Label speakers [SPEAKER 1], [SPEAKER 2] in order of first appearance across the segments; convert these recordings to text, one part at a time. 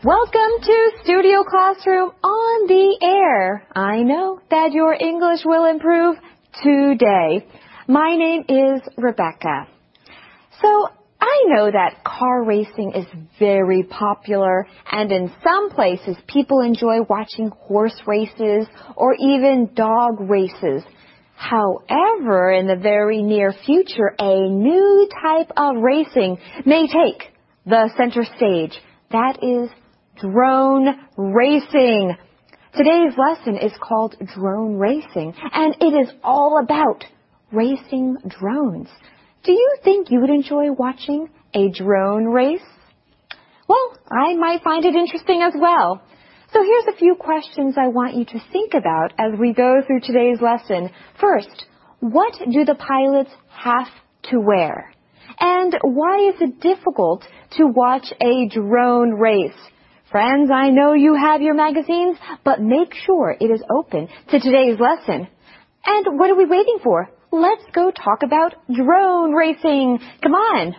[SPEAKER 1] Welcome to Studio Classroom on the air. I know that your English will improve today. My name is Rebecca. So, I know that car racing is very popular, and in some places people enjoy watching horse races or even dog races. However, in the very near future, a new type of racing may take the center stage. That is drone racing. Today's lesson is called Drone Racing, and it is all about racing drones. Do you think you would enjoy watching a drone race? Well, I might find it interesting as well. So here's a few questions I want you to think about as we go through today's lesson. First, what do the pilots have to wear? And why is it difficult to watch a drone race? Friends, I know you have your magazines, but make sure it is open to today's lesson. And what are we waiting for? Let's go talk about drone racing. Come on.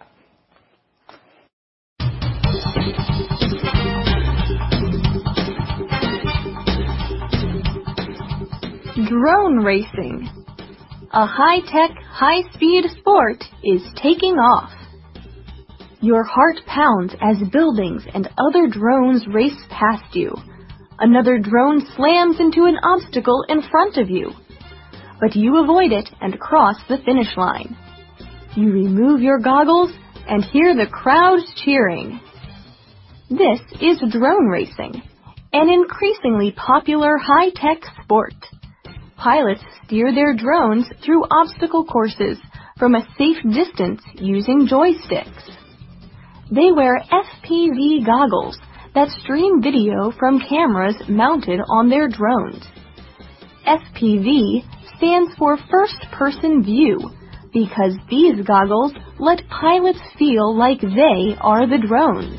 [SPEAKER 2] Drone racing. A high-tech, high-speed sport is taking off. Your heart pounds as buildings and other drones race past you. Another drone slams into an obstacle in front of you. But you avoid it and cross the finish line. You remove your goggles and hear the crowd cheering. This is drone racing, an increasingly popular high-tech sport. Pilots steer their drones through obstacle courses from a safe distance using joysticks. They wear FPV goggles that stream video from cameras mounted on their drones. FPV stands for first-person view because these goggles let pilots feel like they are the drones.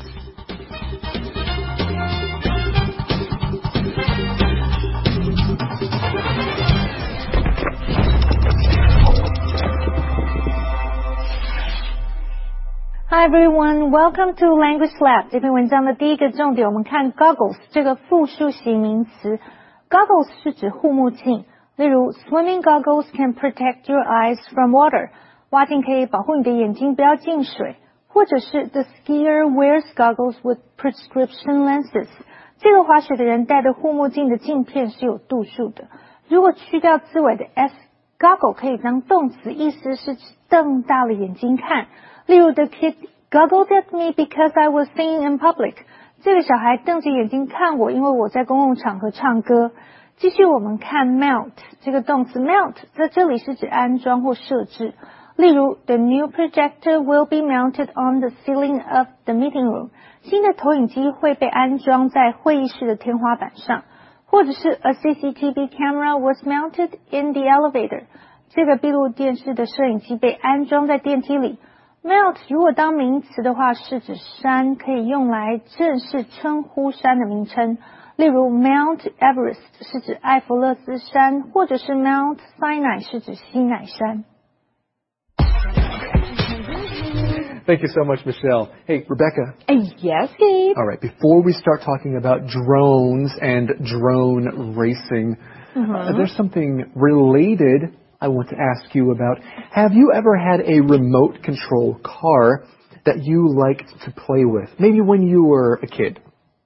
[SPEAKER 3] Hi everyone, welcome to Language Lab. 这篇文章的第一个重点，我们看 goggles 这个复数形名词。Goggles 是指护目镜，例如 swimming goggles can protect your eyes from water. 蛙镜可以保护你的眼睛不要进水，或者是 the skier wears goggles with prescription lenses. 这个滑雪的人戴的护目镜的镜片是有度数的。如果去掉字尾的 s，goggle 可以当动词，意思是指瞪大了眼睛看。例如 the kid goggled at me because I was singing in public. 这个小孩瞪着眼睛看我，因为我在公共场合唱歌。继续我们看 mount 这个动词 mount 在这里是指安装或设置。例如 the new projector will be mounted on the ceiling of the meeting room. 新的投影机会被安装在会议室的天花板上。或者是 a CCTV camera was mounted in the elevator. 这个闭路电视的摄影机被安装在电梯里。Mount 如果当名词的话是指山，可以用来正式称呼山的名称。例如 Mount Everest 是指艾弗勒斯山，或者是 Mount Sinai 是指西乃山。
[SPEAKER 4] Thank you so much, Michelle. Hey, Rebecca.
[SPEAKER 1] Yes, Gabe.
[SPEAKER 4] All right, before we start talking about drones and drone racing, there's something related I want to ask you about. Have you ever had a remote control car that you liked to play with? Maybe when you were a kid.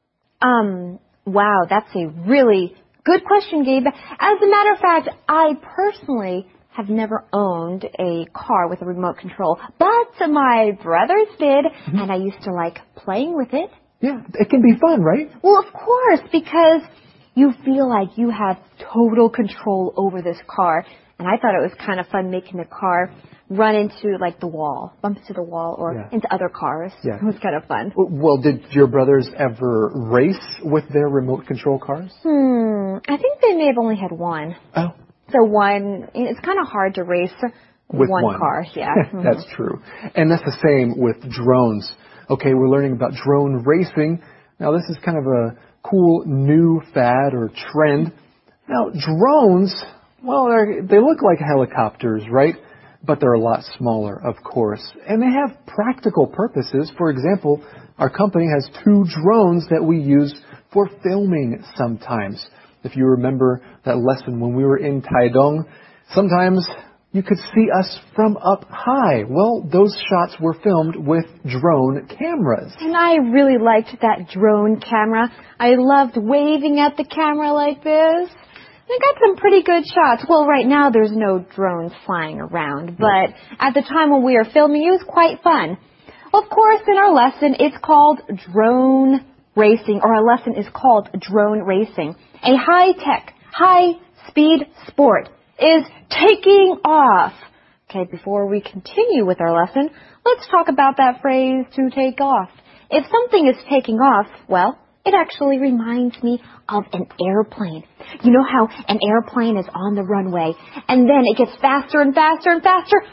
[SPEAKER 1] Wow, that's a really good question, Gabe. As a matter of fact, I personally have never owned a car with a remote control, but my brothers did, and I used to like playing with it.
[SPEAKER 4] Yeah, it can be fun, right?
[SPEAKER 1] Well, of course, because you feel like you have total control over this car. And I thought it was kind of fun making the car run into like the wall, bump into the wall or into other cars.
[SPEAKER 4] Yeah.
[SPEAKER 1] It was kind of fun.
[SPEAKER 4] Well, did your brothers ever race with their remote control cars?
[SPEAKER 1] I think they may have only had one.
[SPEAKER 4] Oh.
[SPEAKER 1] So one, it's kind of hard to race
[SPEAKER 4] with
[SPEAKER 1] one car. Yeah.
[SPEAKER 4] That's true. And that's the same with drones. Okay, we're learning about drone racing. Now, this is kind of a cool new fad or trend. Now, drones, well, they look like helicopters, right? but they're a lot smaller, of course. And they have practical purposes. For example, our company has 2 drones that we use for filming sometimes. If you remember that lesson when we were in Taidong, sometimes you could see us from up high. Well, those shots were filmed with drone cameras.
[SPEAKER 1] And I really liked that drone camera. I loved waving at the camera like this. I got some pretty good shots. Well, right now there's no drones flying around, but at the time when we were filming, it was quite fun. Of course, in our lesson, it's called drone racing, or our lesson is called drone racing. A high-tech, high-speed sport is taking off. Okay, before we continue with our lesson, let's talk about that phrase, to take off. If something is taking off, well, it actually reminds me of an airplane. You know how an airplane is on the runway, and then it gets faster and faster and faster?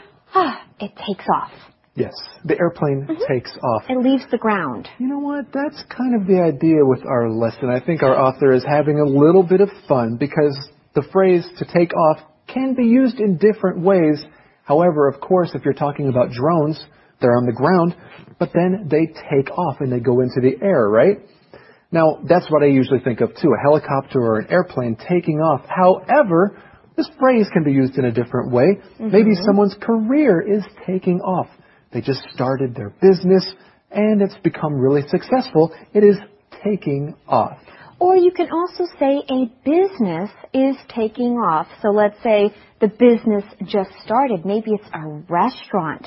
[SPEAKER 1] It takes off.
[SPEAKER 4] Yes, the airplane takes off.
[SPEAKER 1] It leaves the ground.
[SPEAKER 4] You know what? That's kind of the idea with our lesson. I think our author is having a little bit of fun because the phrase to take off can be used in different ways. However, of course, if you're talking about drones, they're on the ground, but then they take off and they go into the air, right? Now, that's what I usually think of too, a helicopter or an airplane taking off. However, this phrase can be used in a different way. Maybe someone's career is taking off. They just started their business and it's become really successful. It is taking off.
[SPEAKER 1] Or you can also say a business is taking off. So let's say the business just started. Maybe it's a restaurant.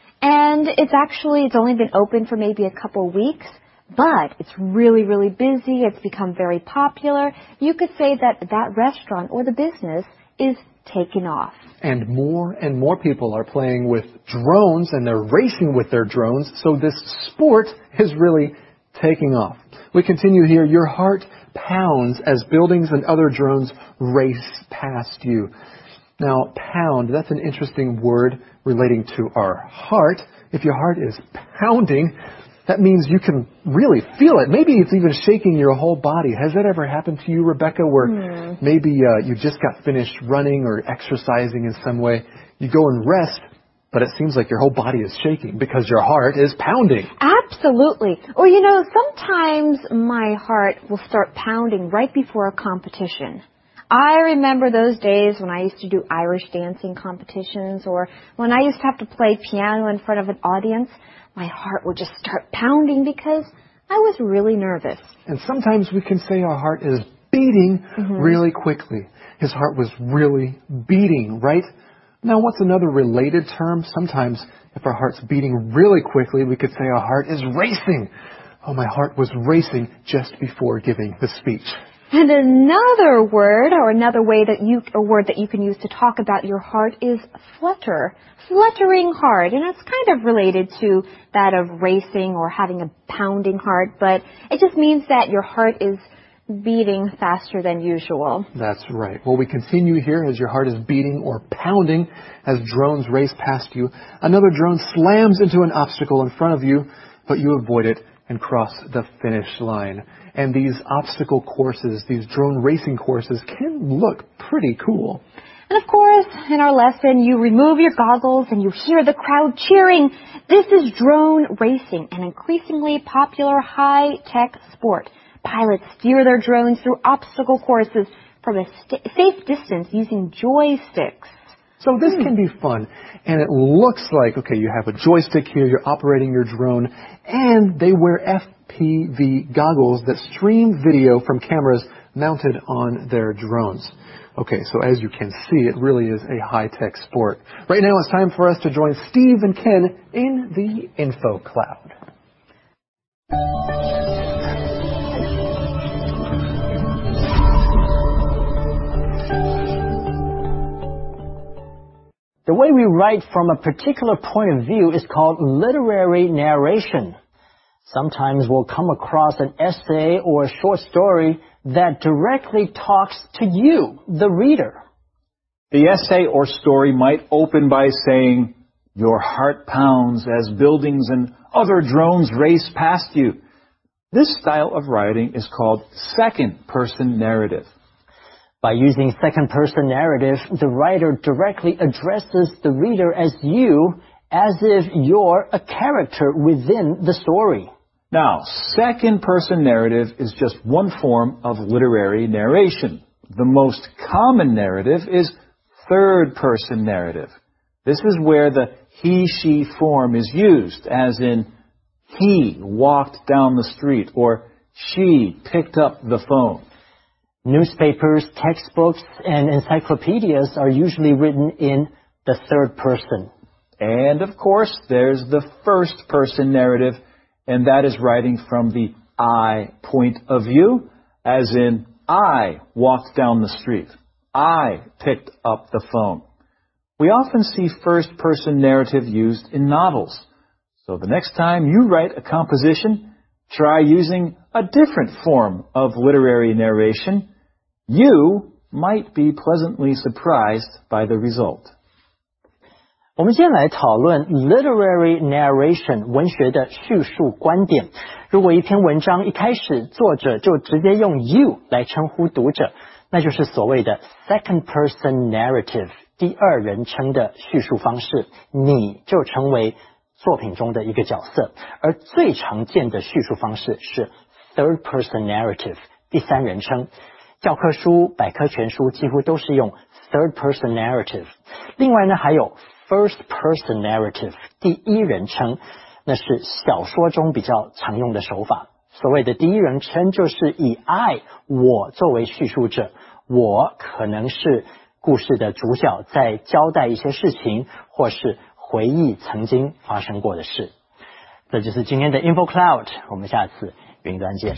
[SPEAKER 1] And it's only been open for maybe a couple weeks, but it's really, really busy. It's become very popular. You could say that that restaurant or the business is taken off.
[SPEAKER 4] And more people are playing with drones and they're racing with their drones. So this sport is really taking off. We continue here. Your heart pounds as buildings and other drones race past you. Now, pound, that's an interesting word relating to our heart. If your heart is pounding, that means you can really feel it. Maybe it's even shaking your whole body. Has that ever happened to you, Rebecca, where maybe you just got finished running or exercising in some way? You go and rest, but it seems like your whole body is shaking because your heart is pounding.
[SPEAKER 1] Absolutely. Or, sometimes my heart will start pounding right before a competition. I remember those days when I used to do Irish dancing competitions, or when I used to have to play piano in front of an audience. My heart would just start pounding because I was really nervous.
[SPEAKER 4] And sometimes we can say our heart is beating really quickly. His heart was really beating, right? Now, what's another related term? Sometimes if our heart's beating really quickly, we could say our heart is racing. Oh, my heart was racing just before giving the speech.
[SPEAKER 1] And another word, or another word that you can use to talk about your heart is flutter. Fluttering heart. And it's kind of related to that of racing or having a pounding heart, but it just means that your heart is beating faster than usual.
[SPEAKER 4] That's right. Well, we continue here as your heart is beating or pounding as drones race past you. Another drone slams into an obstacle in front of you, but you avoid it and cross the finish line. And these obstacle courses, these drone racing courses, can look pretty cool.
[SPEAKER 1] And of course, in our lesson, you remove your goggles and you hear the crowd cheering. This is drone racing, an increasingly popular high-tech sport. Pilots steer their drones through obstacle courses from a safe distance using joysticks.
[SPEAKER 4] So this can be fun, and it looks like, okay, you have a joystick here, you're operating your drone, and they wear FPV goggles that stream video from cameras mounted on their drones. Okay, so as you can see, it really is a high-tech sport. Right now it's time for us to join Steve and Ken in the Info Cloud.
[SPEAKER 5] The way we write from a particular point of view is called literary narration. Sometimes we'll come across an essay or a short story that directly talks to you, the reader.
[SPEAKER 6] The essay or story might open by saying, "Your heart pounds as buildings and other drones race past you." This style of writing is called second-person narrative.
[SPEAKER 5] By using second-person narrative, the writer directly addresses the reader as you, as if you're a character within the story.
[SPEAKER 6] Now, second-person narrative is just one form of literary narration. The most common narrative is third-person narrative. This is where the he-she form is used, as in, he walked down the street, or she picked up the phone.
[SPEAKER 5] Newspapers, textbooks, and encyclopedias are usually written in the third person.
[SPEAKER 6] And, of course, there's the first-person narrative, and that is writing from the I point of view, as in, I walked down the street. I picked up the phone. We often see first-person narrative used in novels. So the next time you write a composition, try using a different form of literary narration. You might be pleasantly surprised by the result.
[SPEAKER 5] 我们今天来讨论 literary narration 文学的叙述观点。如果一篇文章一开始作者就直接用 you 来称呼读者，那就是所谓的 second person narrative 第二人称的叙述方式，你就成为作品中的一个角色。而最常见的叙述方式是 third person narrative 第三人称。教科书、百科全书几乎都是用 third person narrative。另外呢，还有First person narrative 第一人称，那是小说中比较常用的手法。所谓的第一人称就是以 I 我作为叙述者，我可能是故事的主角，在交代一些事情，或是回忆曾经发生过的事。这就是今天的 Info Cloud， 我们下次云端见。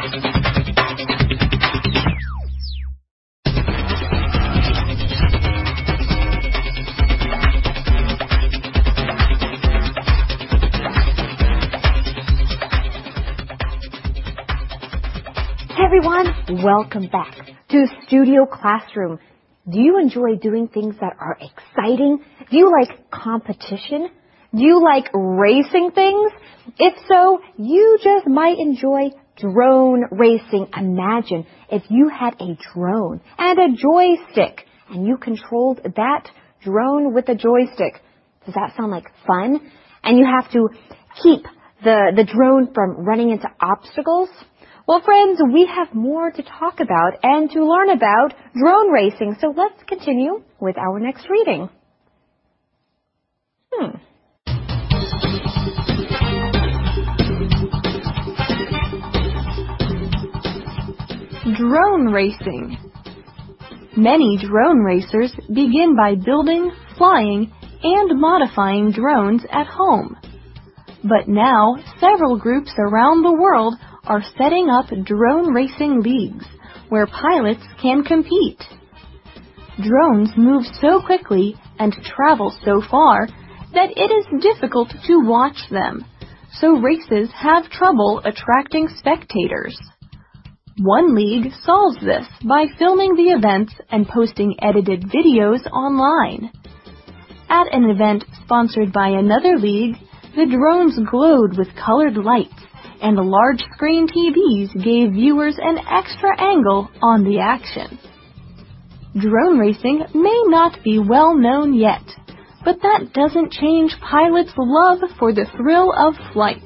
[SPEAKER 1] Hey everyone, welcome back to Studio Classroom. Do you enjoy doing things that are exciting? Do you like competition? Do you like racing things? If so, you just might enjoy drone racing. Imagine if you had a drone and a joystick and you controlled that drone with a joystick. Does that sound like fun? And you have to keep the drone from running into obstacles? Well, friends, we have more to talk about and to learn about drone racing. So let's continue with our next reading.
[SPEAKER 2] Drone racing. Many drone racers begin by building, flying, and modifying drones at home. But now, several groups around the world are setting up drone racing leagues where pilots can compete. Drones move so quickly and travel so far that it is difficult to watch them, so races have trouble attracting spectators. One league solves this by filming the events and posting edited videos online. At an event sponsored by another league, the drones glowed with colored lights, and large screen TVs gave viewers an extra angle on the action. Drone racing may not be well known yet, but that doesn't change pilots' love for the thrill of flight.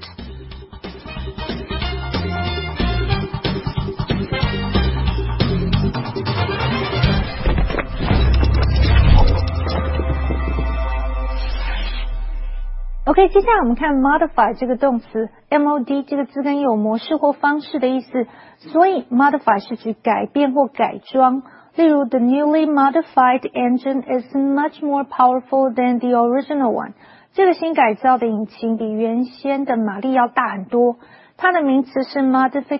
[SPEAKER 3] OK， 接下来我们看 modify 这个动词 ，mod 这个字根有模式或方式的意思，所以 modify 是指改变或改装。例如 ，the newly modified engine is much more powerful than the original one。这个新改造的引擎比原先的马力要大很多。它的名词是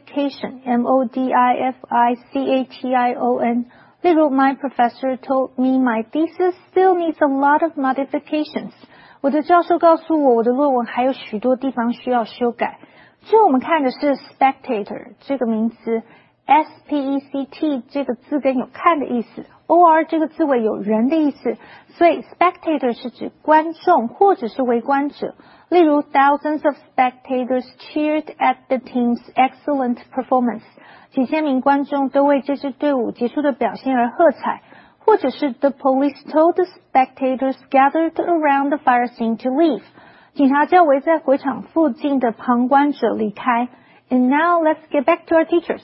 [SPEAKER 3] modification，M-O-D-I-F-I-C-A-T-I-O-N。例如 ，My professor told me my thesis still needs a lot of modifications。我的教授告诉我，我的论文还有许多地方需要修改。最后我们看的是 spectator 这个名词 ，S-P-E-C-T 这个字根有看的意思， or 这个字尾有人的意思，所以 spectator 是指观众或者是围观者。例如 thousands of spectators cheered at the team's excellent performance， 几千名观众都为这支队伍杰出的表现而喝彩。或者是 the police told the spectators gathered around the fire scene to leave， 警察叫围在火场附近的旁观者离开。And now let's get back to our teachers.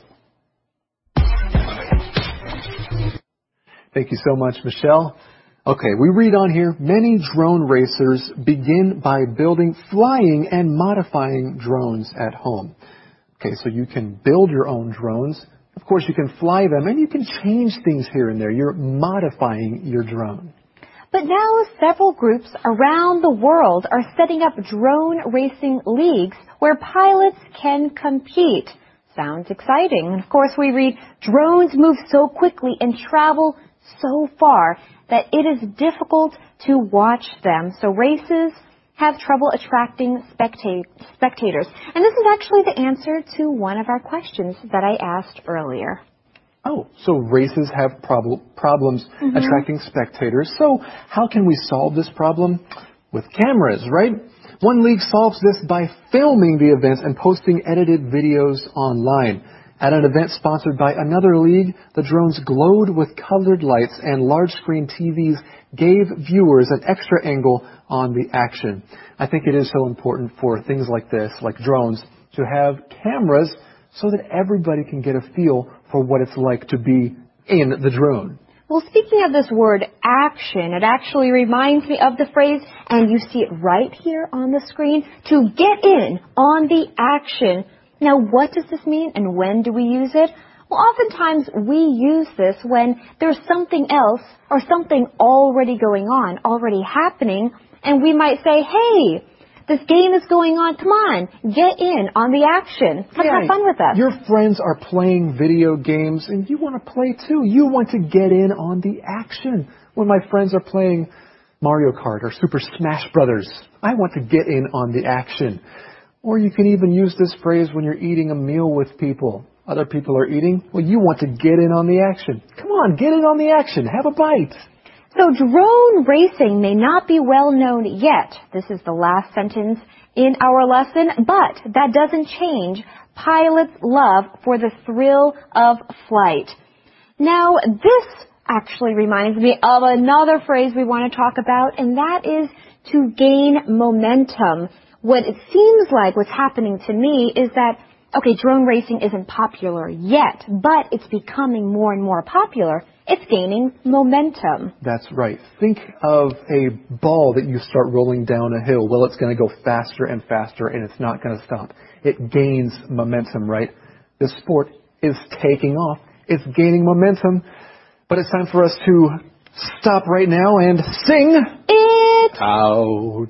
[SPEAKER 4] Thank you so much, Michelle. Okay, we read on here, many drone racers begin by building, flying, and modifying drones at home. Okay, so you can build your own drones. Of course, you can fly them, and you can change things here and there. You're modifying your drone.
[SPEAKER 1] But now several groups around the world are setting up drone racing leagues where pilots can compete. Sounds exciting. And of course, we read, drones move so quickly and travel so far that it is difficult to watch them. So races have trouble attracting spectators. And this is actually the answer to one of our questions that I asked earlier.
[SPEAKER 4] Oh, so races have problems attracting spectators. So how can we solve this problem? With cameras, right? One league solves this by filming the events and posting edited videos online. At an event sponsored by another league, the drones glowed with colored lights and large-screen TVs gave viewers an extra angle on the action. I think it is so important for things like this, like drones, to have cameras so that everybody can get a feel for what it's like to be in the drone.
[SPEAKER 1] Well, speaking of this word action, it actually reminds me of the phrase, and you see it right here on the screen, to get in on the action. Now, what does this mean and when do we use it? Well, oftentimes we use this when there's something else or something already going on, already happening, and we might say, hey, this game is going on. Come on, get in on the action. Let's have fun with us.
[SPEAKER 4] Your friends are playing video games and you want to play too. You want to get in on the action. When my friends are playing Mario Kart or Super Smash Brothers, I want to get in on the action. Or you can even use this phrase when you're eating a meal with people. Other people are eating. Well, you want to get in on the action. Come on, get in on the action. Have a bite.
[SPEAKER 1] So drone racing may not be well known yet. This is the last sentence in our lesson, but that doesn't change pilots' love for the thrill of flight. Now, this actually reminds me of another phrase we want to talk about, and that is to gain momentum. What it seems like what's happening to me is that, okay, drone racing isn't popular yet, but it's becoming more and more popular. It's gaining momentum.
[SPEAKER 4] That's right. Think of a ball that you start rolling down a hill. Well, it's going to go faster and faster, and it's not going to stop. It gains momentum, right? This sport is taking off. It's gaining momentum. But it's time for us to stop right now and sing
[SPEAKER 1] it
[SPEAKER 4] out.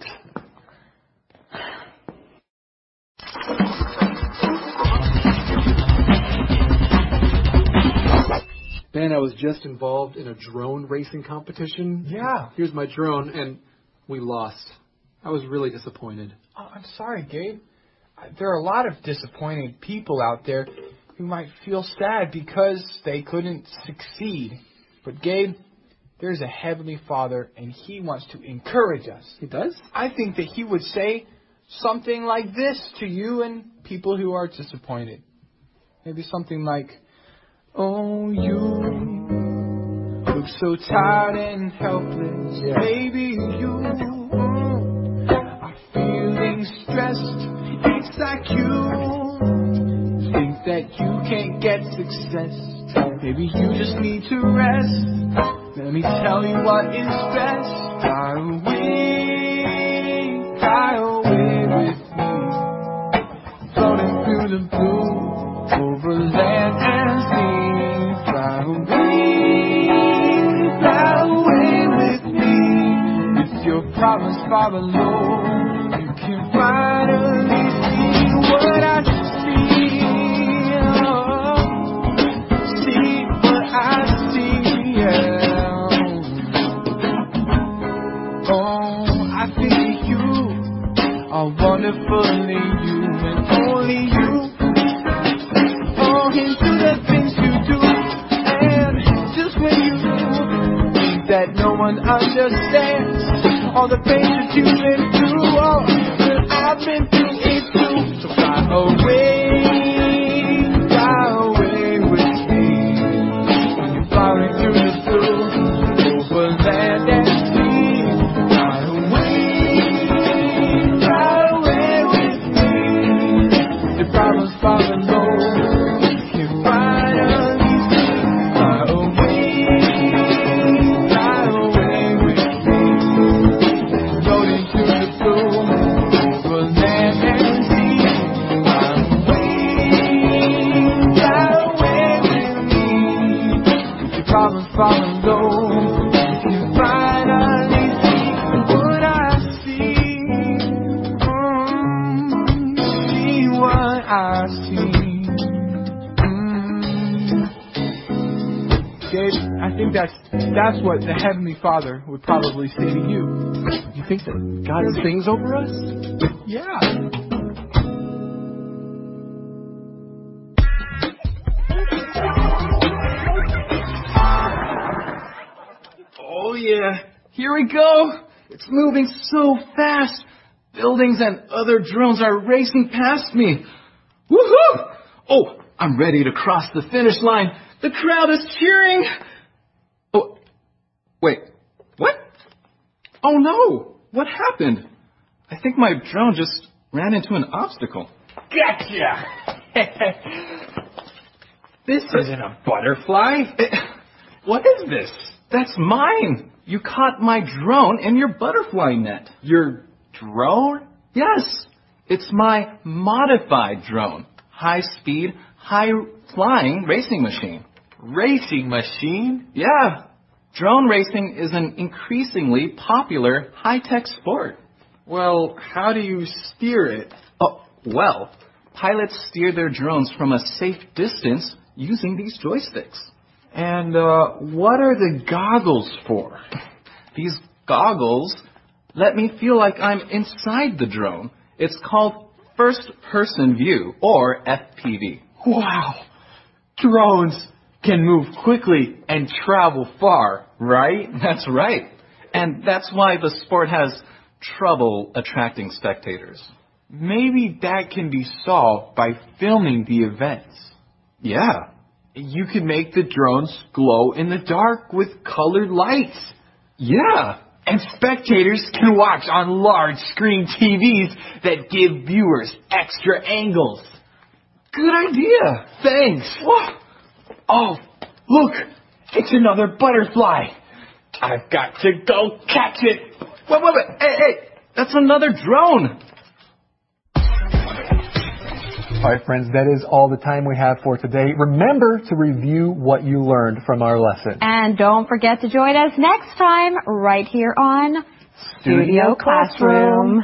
[SPEAKER 4] Ben, I was just involved in a drone racing competition.
[SPEAKER 7] Yeah.
[SPEAKER 4] Here's my drone, and we lost. I was really disappointed.
[SPEAKER 7] Oh, I'm sorry, Gabe. There are a lot of disappointed people out there who might feel sad because they couldn't succeed. But, Gabe, there's a Heavenly Father, and He wants to encourage us.
[SPEAKER 4] He does?
[SPEAKER 7] I think that He would say something like this to you and people who are disappointed. Maybe something like, oh, you look so tired and helpless.
[SPEAKER 4] Yeah.
[SPEAKER 7] Maybe you are feeling stressed. It's like you think that you can't get success. Maybe you just need to rest. Let me tell you what is best. Fly away with me, floating through the blue, over land and sea. Fly away with me, with your problems far below. You can finally see what I see. See what I see, yeah. Oh, I think you are wonderfully you and only you. Oh, into the things you do, and just when you one understands all the pain that you've been through. Oh, but I've been through it too. So fly away with me. When you're flying through the blue, over land and sea. Fly away with me. Your problems falling low. I think that's what the Heavenly Father would probably say to you.
[SPEAKER 4] You think that God sings over us?
[SPEAKER 7] Yeah. Oh yeah, here we go. It's moving so fast. Buildings and other drones are racing past me. Woohoo! Oh, I'm ready to cross the finish line. The crowd is cheering. Oh, wait, what? Oh no, what happened? I think my drone just ran into an obstacle. Gotcha! This isn't a butterfly. What is this? That's mine. You caught my drone in your butterfly net. Your drone? Yes, it's my modified drone. High-speed, high-flying racing machine. Racing machine? Yeah. Drone racing is an increasingly popular high-tech sport. Well, how do you steer it? Oh, well, pilots steer their drones from a safe distance using these joysticks. And what are the goggles for? These goggles let me feel like I'm inside the drone. It's called first-person view, or FPV. Wow. Drones can move quickly and travel far, right? That's right. And that's why the sport has trouble attracting spectators. Maybe that can be solved by filming the events. Yeah. You can make the drones glow in the dark with colored lights. Yeah. And spectators can watch on large screen TVs that give viewers extra angles. Good idea. Thanks. Whoa. Oh, look. It's another butterfly. I've got to go catch it. Wait. Hey. That's another drone.
[SPEAKER 4] All right, friends, that is all the time we have for today. Remember to review what you learned from our lesson.
[SPEAKER 1] And don't forget to join us next time right here on Studio Classroom.